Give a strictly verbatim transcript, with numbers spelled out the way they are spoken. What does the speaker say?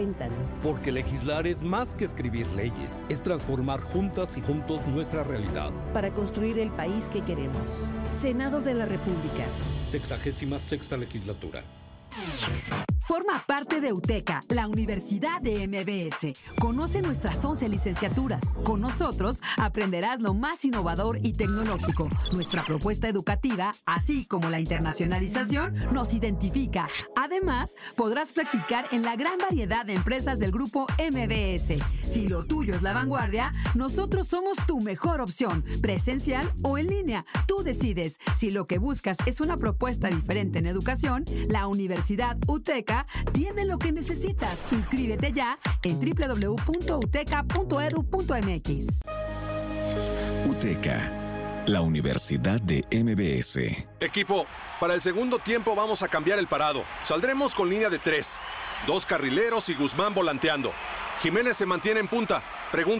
Porque legislar es más que escribir leyes, es transformar juntas y juntos nuestra realidad. Para construir el país que queremos. Senado de la República. Sexagésima sexta legislatura. Forma parte de UTECA, la Universidad de M B S. Conoce nuestras once licenciaturas. Con nosotros aprenderás lo más innovador y tecnológico. Nuestra propuesta educativa, así como la internacionalización, nos identifica. Además, podrás practicar en la gran variedad de empresas del grupo M B S. Si lo tuyo es la vanguardia, nosotros somos tu mejor opción, presencial o en línea. Tú decides. Si lo que buscas es una propuesta diferente en educación, la Universidad UTECA tiene lo que necesitas. Inscríbete ya en doble u doble u doble u punto uteca punto edu punto m x. UTECA, la Universidad de M B S. Equipo, para el segundo tiempo vamos a cambiar el parado. Saldremos con línea de tres. Dos carrileros y Guzmán volanteando. Jiménez se mantiene en punta. Pregunta.